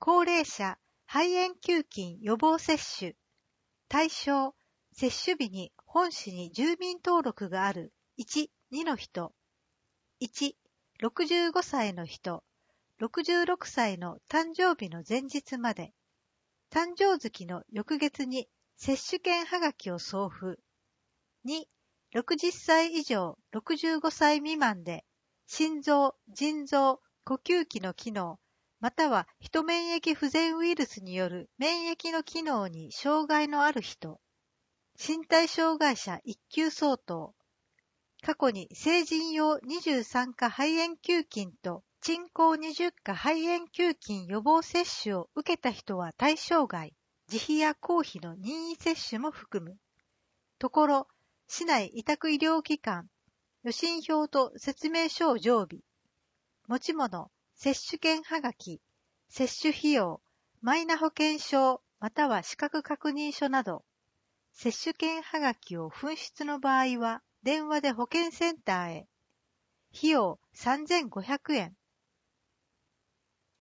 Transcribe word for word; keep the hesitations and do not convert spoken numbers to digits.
高齢者肺炎球菌予防接種。対象、接種日に本市に住民登録があるいち、にの人。いち、ろくじゅうごさいの人。ろくじゅうろくさいの誕生日の前日まで。誕生月の翌月に接種券はがきを送付。に、ろくじゅっさい以上ろくじゅうごさい未満で、心臓、腎臓、呼吸器の機能、またはヒト免疫不全ウイルスによる免疫の機能に障害のある人。身体障害者いっ級相当。過去に成人用にじゅうさんか肺炎球菌と鎮降にじゅっか肺炎球菌予防接種を受けた人は対象外、自費や公費の任意接種も含む。ところ、市内委託医療機関、予診票と説明書を常備。持ち物、接種券はがき、接種費用、マイナ保険証または資格確認書など、接種券はがきを紛失の場合は電話で保健センターへ。費用さんぜんごひゃくえん。